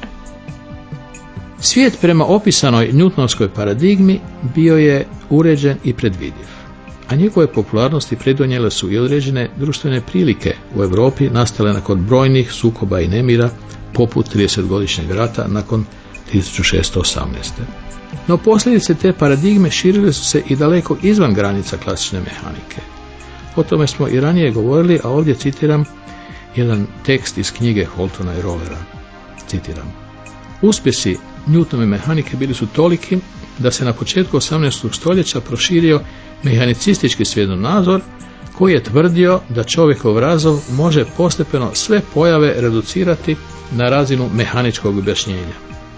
Svijet prema opisanoj Newtonovskoj paradigmi bio je uređen i predvidiv, a njegove popularnosti pridonijele su i određene društvene prilike u Europi nastale nakon brojnih sukoba i nemira, poput 30-godišnjeg rata nakon 1618. No posljedice te paradigme širile su se i daleko izvan granica klasične mehanike. O tome smo i ranije govorili, a ovdje citiram jedan tekst iz knjige Holtona i Rollera. Citiram: uspjesi Newtonove mehanike bili su toliki da se na početku 18. stoljeća proširio mehanicistički svjetonazor koji je tvrdio da čovjekov razum može postepeno sve pojave reducirati na razinu mehaničkog objašnjenja.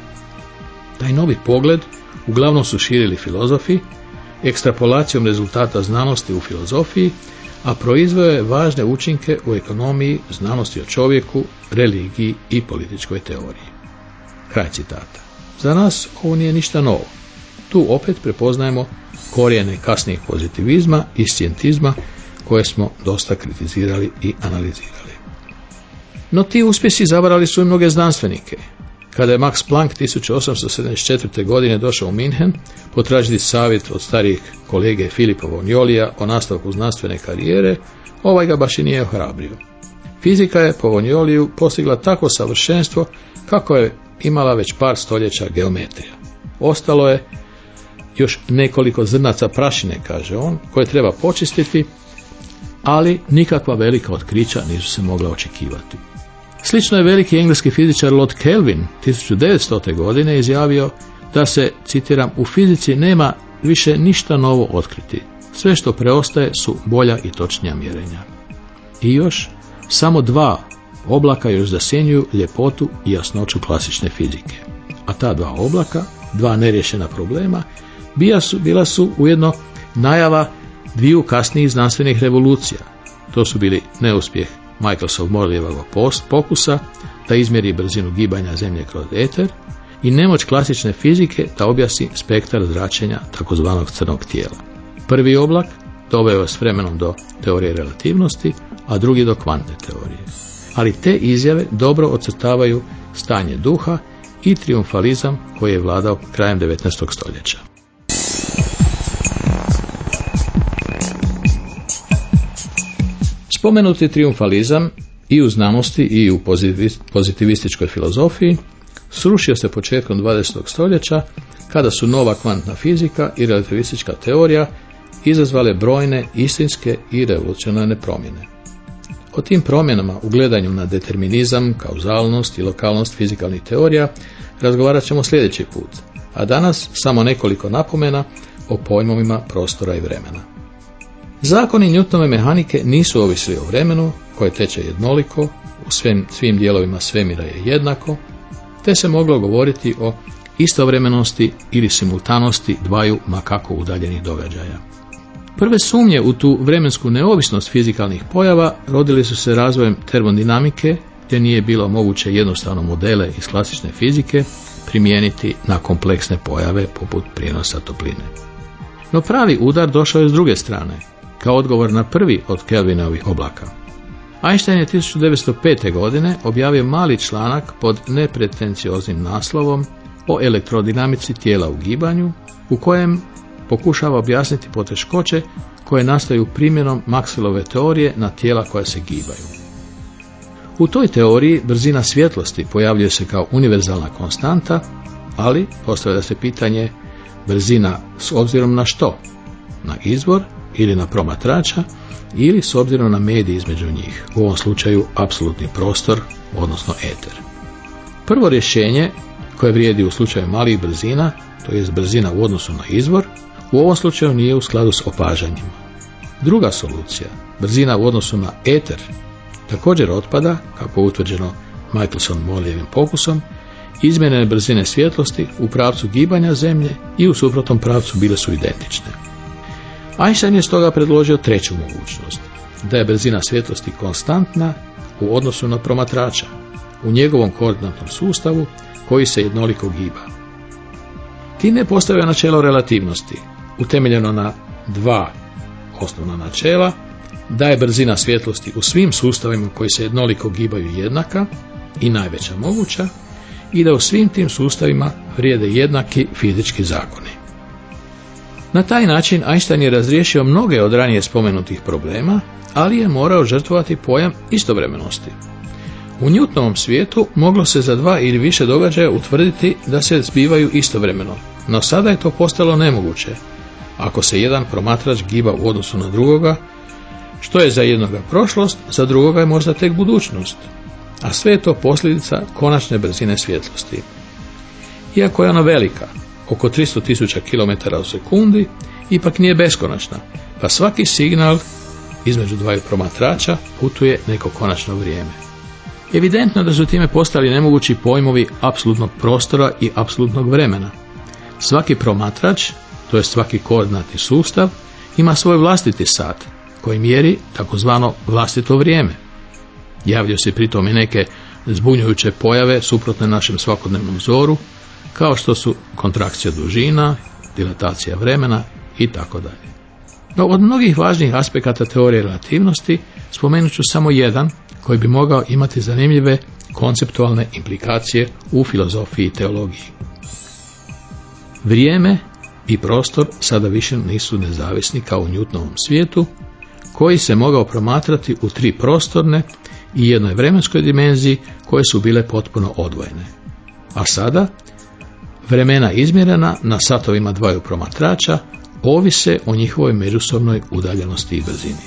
Taj novi pogled uglavnom su širili filozofi, ekstrapolacijom rezultata znanosti u filozofiji, a proizveo je važne učinke u ekonomiji, znanosti o čovjeku, religiji i političkoj teoriji. Kraj citata. Za nas ovo nije ništa novo. Tu opet prepoznajemo korijene kasnijeg pozitivizma i scientizma koje smo dosta kritizirali i analizirali. No ti uspjesi zavarali su i mnoge znanstvenike. Kada je Max Planck 1874. godine došao u Minhen potražiti savjet od starijih kolege Filipa von Jolija o nastavku znanstvene karijere, ovaj ga baš i nije ohrabrio. Fizika je po von Joliju postigla tako savršenstvo kako je imala već par stoljeća geometrija. Ostalo je još nekoliko zrnaca prašine, kaže on, koje treba počistiti, ali nikakva velika otkrića nisu se mogla očekivati. Slično je veliki engleski fizičar Lord Kelvin 1900. godine izjavio da se, citiram, u fizici nema više ništa novo otkriti. Sve što preostaje su bolja i točnija mjerenja. I još samo dva oblaka još zasjenjuju ljepotu i jasnoću klasične fizike. A ta dva oblaka, dva neriješena problema, bila su ujedno najava dviju kasnijih znanstvenih revolucija. To su bili neuspjeh Michelson-Morleyevog pokusa da izmjeri brzinu gibanja Zemlje kroz eter i nemoć klasične fizike da objasni spektar zračenja takozvanog crnog tijela. Prvi oblak doveo je s vremenom do teorije relativnosti, a drugi do kvantne teorije. Ali te izjave dobro ocrtavaju stanje duha i triumfalizam koji je vladao krajem 19. stoljeća. Spomenuti triumfalizam i u znanosti i u pozitivističkoj filozofiji srušio se početkom 20. stoljeća kada su nova kvantna fizika i relativistička teorija izazvale brojne istinske i revolucionarne promjene. O tim promjenama u gledanju na determinizam, kauzalnost i lokalnost fizikalnih teorija razgovarat ćemo sljedeći put, a danas samo nekoliko napomena o pojmovima prostora i vremena. Zakoni Newtonove mehanike nisu ovisili o vremenu koje teče jednoliko, u svim dijelovima svemira je jednako, te se moglo govoriti o istovremenosti ili simultanosti dvaju ma kako udaljenih događaja. Prve sumnje u tu vremensku neovisnost fizikalnih pojava rodili su se razvojem termodinamike, gdje nije bilo moguće jednostavno modele iz klasične fizike primijeniti na kompleksne pojave poput prijenosa topline. No pravi udar došao je s druge strane, kao odgovor na prvi od Kelvinovih oblaka. Einstein je 1905. godine objavio mali članak pod nepretencioznim naslovom o elektrodinamici tijela u gibanju, u kojem pokušava objasniti poteškoće koje nastaju primjenom Maxwellove teorije na tijela koja se gibaju. U toj teoriji brzina svjetlosti pojavljuje se kao univerzalna konstanta, ali postavlja se pitanje brzina s obzirom na što? Na izvor ili na promatrača ili s obzirom na medij između njih, u ovom slučaju apsolutni prostor, odnosno eter. Prvo rješenje koje vrijedi u slučaju malih brzina, to je brzina u odnosu na izvor, u ovom slučaju nije u skladu s opažanjima. Druga solucija, brzina u odnosu na eter, također otpada, kako je utvrđeno Michelson-Morleyevim pokusom, izmjene brzine svjetlosti u pravcu gibanja Zemlje i u suprotnom pravcu bile su identične. Einstein je stoga predložio treću mogućnost, da je brzina svjetlosti konstantna u odnosu na promatrača, u njegovom koordinatnom sustavu koji se jednoliko giba. Time je postavio načelo relativnosti, utemeljeno na dva osnovna načela, da je brzina svjetlosti u svim sustavima koji se jednoliko gibaju jednaka i najveća moguća i da u svim tim sustavima vrijede jednaki fizički zakoni. Na taj način Einstein je razriješio mnoge od ranije spomenutih problema, ali je morao žrtvovati pojam istovremenosti. U Newtonovom svijetu moglo se za dva ili više događaja utvrditi da se zbivaju istovremeno, no sada je to postalo nemoguće. Ako se jedan promatrač giba u odnosu na drugoga, što je za jednoga prošlost, za drugoga je možda tek budućnost, a sve je to posljedica konačne brzine svjetlosti. Iako je ona velika, oko 300.000 km u sekundi, ipak nije beskonačna, pa svaki signal između dvaju promatrača putuje neko konačno vrijeme. Evidentno da su time postali nemogući pojmovi apsolutnog prostora i apsolutnog vremena. Svaki promatrač, to je svaki koordinatni sustav, ima svoj vlastiti sat, koji mjeri takozvano vlastito vrijeme. Javljaju se pritom i neke zbunjujuće pojave suprotne našem svakodnevnom zoru, kao što su kontrakcija dužina, dilatacija vremena itd. No, od mnogih važnih aspekata teorije relativnosti spomenut ću samo jedan koji bi mogao imati zanimljive konceptualne implikacije u filozofiji i teologiji. Vrijeme i prostor sada više nisu nezavisni kao u Newtonovom svijetu, koji se mogao promatrati u tri prostorne i jednoj vremenskoj dimenziji koje su bile potpuno odvojene. A sada vremena izmjerena na satovima dvaju promatrača ovise o njihovoj međusobnoj udaljenosti i brzini.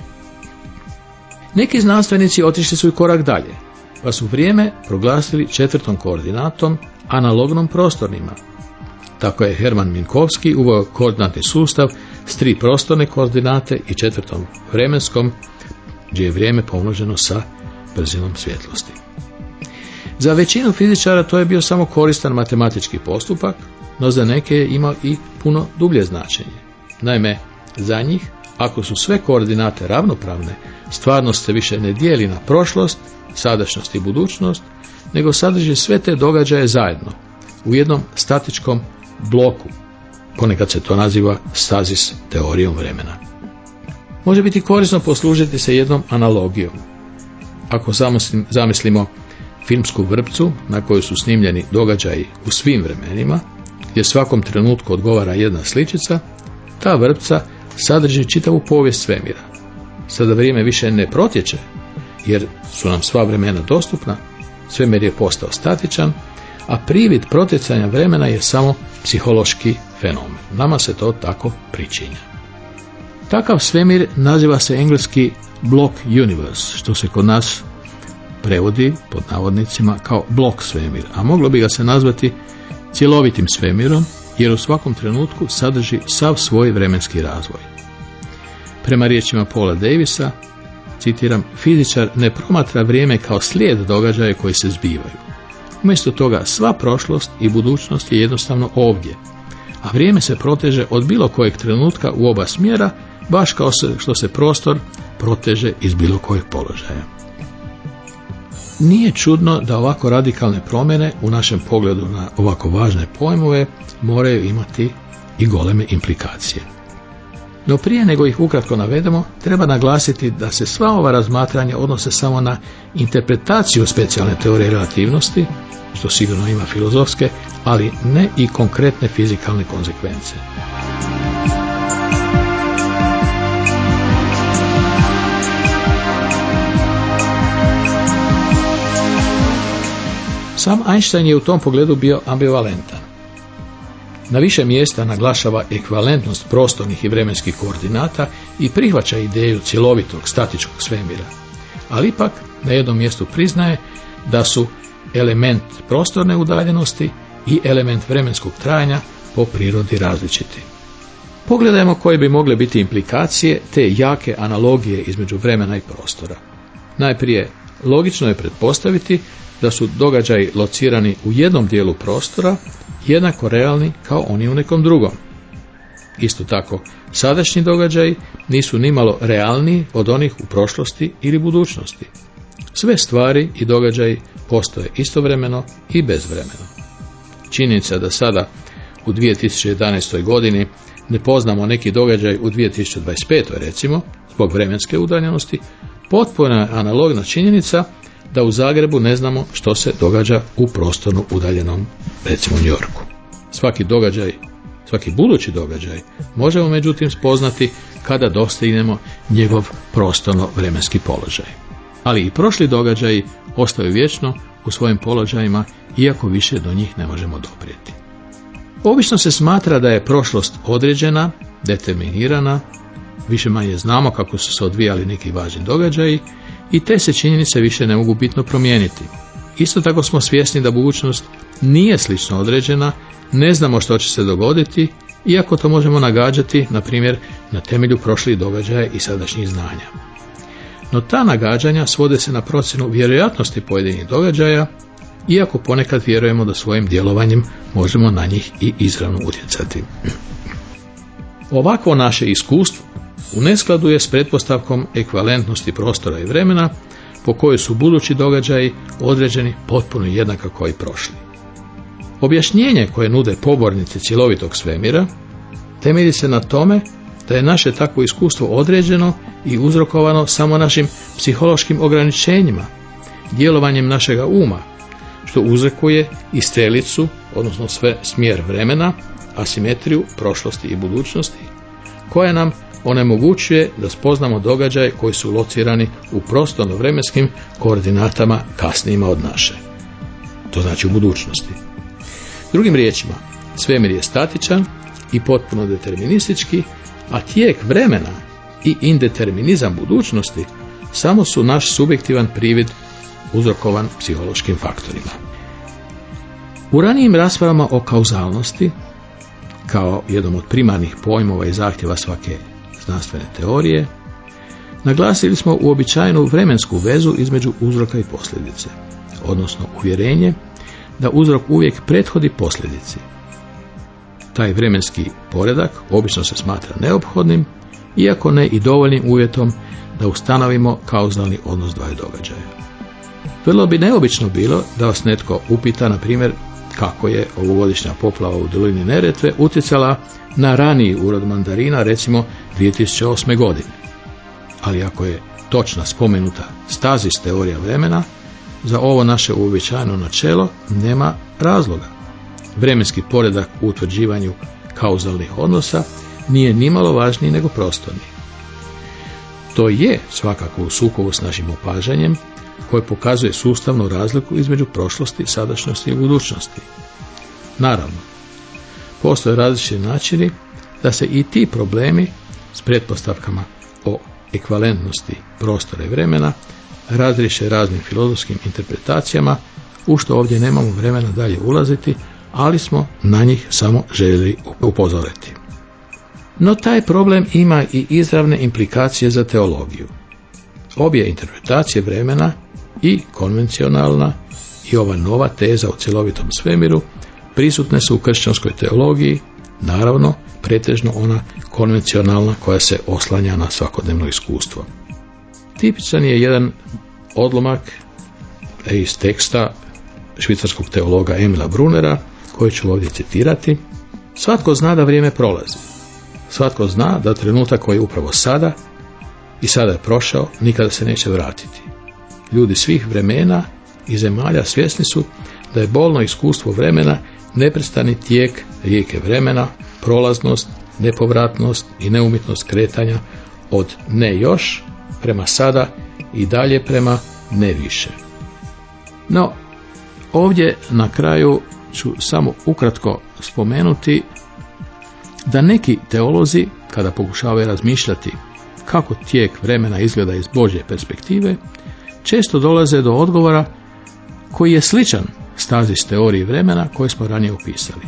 Neki znanstvenici otišli su i korak dalje, pa su vrijeme proglasili četvrtom koordinatom analognom prostornima. Tako je Hermann Minkowski uveo koordinatni sustav s tri prostorne koordinate i četvrtom vremenskom, gdje je vrijeme pomnoženo sa brzinom svjetlosti. Za većinu fizičara to je bio samo koristan matematički postupak, no za neke je imao i puno dublje značenje. Naime, za njih, ako su sve koordinate ravnopravne, stvarnost se više ne dijeli na prošlost, sadašnjost i budućnost, nego sadrži sve te događaje zajedno, u jednom statičkom bloku. Ponekad se to naziva stazis teorijom vremena. Može biti korisno poslužiti se jednom analogijom. Ako zamislimo filmsku vrpcu na kojoj su snimljeni događaji u svim vremenima, gdje svakom trenutku odgovara jedna sličica, ta vrpca sadrži čitavu povijest svemira. Sada vrijeme više ne protječe, jer su nam sva vremena dostupna, svemir je postao statičan, a privid protjecanja vremena je samo psihološki fenomen. Nama se to tako pričinja. Takav svemir naziva se engleski block universe, što se kod nas prevodi pod navodnicima kao blok svemir, a moglo bi ga se nazvati cjelovitim svemirom, jer u svakom trenutku sadrži sav svoj vremenski razvoj. Prema riječima Paula Davisa, citiram, fizičar ne promatra vrijeme kao slijed događaja koji se zbivaju, Umjesto toga sva prošlost i budućnost je jednostavno ovdje, a vrijeme se proteže od bilo kojeg trenutka u oba smjera, baš kao što se prostor proteže iz bilo kojeg položaja. Nije čudno da ovako radikalne promjene u našem pogledu na ovako važne pojmove moraju imati i goleme implikacije. No prije nego ih ukratko navedemo, treba naglasiti da se sva ova razmatranja odnose samo na interpretaciju specijalne teorije relativnosti, što sigurno ima filozofske, ali ne i konkretne fizikalne konsekvence. Sam Einstein je u tom pogledu bio ambivalentan. Na više mjesta naglašava ekvivalentnost prostornih i vremenskih koordinata i prihvaća ideju cjelovitog statičkog svemira, ali ipak na jednom mjestu priznaje da su element prostorne udaljenosti i element vremenskog trajanja po prirodi različiti. Pogledajmo koje bi mogle biti implikacije te jake analogije između vremena i prostora. Najprije, logično je pretpostaviti da su događaji locirani u jednom dijelu prostora jednako realni kao oni u nekom drugom. Isto tako, sadašnji događaji nisu nimalo realniji od onih u prošlosti ili budućnosti. Sve stvari i događaji postoje istovremeno i bezvremeno. Činjenica da sada u 2011. godini ne poznamo neki događaj u 2025. recimo, zbog vremenske udaljenosti, potpuno je analogna činjenica da u Zagrebu ne znamo što se događa u prostorno udaljenom, recimo, New Yorku. Svaki budući događaj možemo međutim spoznati kada dostignemo njegov prostorno-vremenski položaj. Ali i prošli događaji ostaju vječno u svojim položajima, iako više do njih ne možemo doprijeti. Obično se smatra da je prošlost određena, determinirana, više manje znamo kako su se odvijali neki važni događaji i te se činjenice više ne mogu bitno promijeniti. Isto tako smo svjesni da budućnost nije slično određena, ne znamo što će se dogoditi, iako to možemo nagađati, na primjer, na temelju prošlih događaja i sadašnjih znanja. No ta nagađanja svode se na procjenu vjerojatnosti pojedinih događaja, iako ponekad vjerujemo da svojim djelovanjem možemo na njih i izravno utjecati. Ovakvo naše iskustvo u neskladu je s pretpostavkom ekvivalentnosti prostora i vremena, po kojoj su budući događaji određeni potpuno jednako kao i prošli. Objašnjenje koje nude pobornici cjelovitog svemira temelji se na tome da je naše takvo iskustvo određeno i uzrokovano samo našim psihološkim ograničenjima, djelovanjem našega uma, što uzrokuje i strelicu, odnosno sve smjer vremena, asimetriju prošlosti i budućnosti, koja nam onemogućuje da spoznamo događaje koji su locirani u prostorno-vremenskim koordinatama kasnijima od naše. To znači u budućnosti. Drugim riječima, svemir je statičan i potpuno deterministički, a tijek vremena i indeterminizam budućnosti samo su naš subjektivan privid uzrokovan psihološkim faktorima. U ranijim raspravama o kauzalnosti, kao jednom od primarnih pojmova i zahtjeva svake znanstvene teorije, naglasili smo uobičajenu vremensku vezu između uzroka i posljedice, odnosno uvjerenje da uzrok uvijek prethodi posljedici. Taj vremenski poredak obično se smatra neophodnim, iako ne i dovoljnim uvjetom da ustanovimo kauzalni odnos dvaju događaja. Vrlo bi neobično bilo da vas netko upita, na primjer, kako je ovogodišnja poplava u dolini Neretve utjecala na raniji urod mandarina, recimo 2008. godine. Ali ako je točna spomenuta stazis teorija vremena, za ovo naše uobičajeno načelo nema razloga. Vremenski poredak u utvrđivanju kauzalnih odnosa nije nimalo važniji nego prostorni. To je svakako u sukobu s našim opažanjem, koje pokazuje sustavnu razliku između prošlosti, sadašnjosti i budućnosti. Naravno, postoje različiti načini da se i ti problemi s pretpostavkama o ekvivalentnosti prostora i vremena razriješe raznim filozofskim interpretacijama, u što ovdje nemamo vremena dalje ulaziti, ali smo na njih samo željeli upozoriti. No taj problem ima i izravne implikacije za teologiju. Obje interpretacije vremena, i konvencionalna i ova nova teza o cjelovitom svemiru prisutne su u kršćanskoj teologiji, naravno pretežno ona konvencionalna koja se oslanja na svakodnevno iskustvo. Tipičan je jedan odlomak iz teksta švicarskog teologa Emila Brunera, koji ću ovdje citirati. Svatko zna da vrijeme prolazi. Svatko zna da trenutak koji je upravo sada i sada je prošao, nikada se neće vratiti. Ljudi svih vremena i zemalja svjesni su da je bolno iskustvo vremena neprestani tijek rijeke vremena, prolaznost, nepovratnost i neumitnost kretanja od ne još prema sada i dalje prema ne više. No, ovdje na kraju ću samo ukratko spomenuti da neki teolozi, kada pokušavaju razmišljati kako tijek vremena izgleda iz Božje perspektive, često dolaze do odgovora koji je sličan stazi s teoriji vremena koje smo ranije opisali.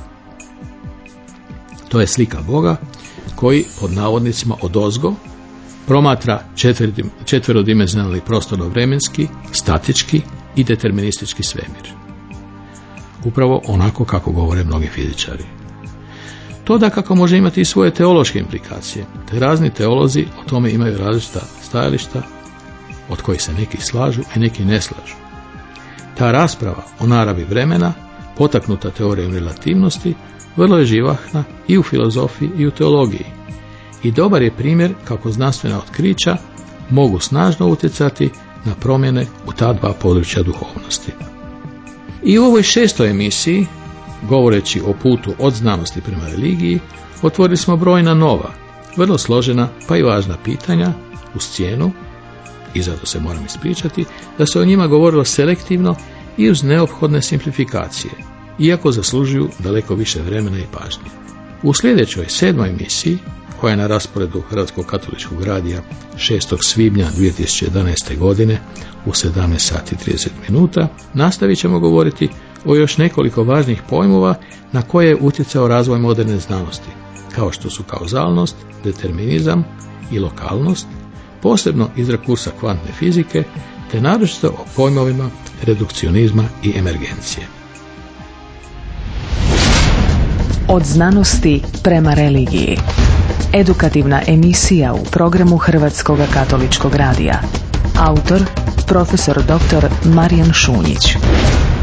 To je slika Boga koji, pod navodnicima odozgo, promatra četverodimenzionalni prostorno-vremenski, statički i deterministički svemir. Upravo onako kako govore mnogi fizičari. To dakako može imati i svoje teološke implikacije, te razni teolozi o tome imaju različita stajališta, od kojih se neki slažu i neki ne slažu. Ta rasprava o naravi vremena, potaknuta teorijom relativnosti, vrlo je živahna i u filozofiji i u teologiji. I dobar je primjer kako znanstvena otkrića mogu snažno utjecati na promjene u ta dva područja duhovnosti. I u ovoj 6. emisiji, govoreći o putu od znanosti prema religiji, otvorili smo brojna nova, vrlo složena pa i važna pitanja uz cijenu, i zato se moram ispričati, da se o njima govorilo selektivno i uz neophodne simplifikacije, iako zaslužuju daleko više vremena i pažnje. U sljedećoj 7. emisiji, koja je na rasporedu Hrvatskog katoličkog radija 6. svibnja 2011. godine u 17:30, nastavit ćemo govoriti o još nekoliko važnih pojmova na koje je utjecao razvoj moderne znanosti, kao što su kauzalnost, determinizam i lokalnost, posebno iz rakursa kvantne fizike, te naročito o pojmovima redukcionizma i emergencije. Od znanosti prema religiji. Edukativna emisija u programu Hrvatskog katoličkog radija. Autor profesor dr. Marijan Šunjić.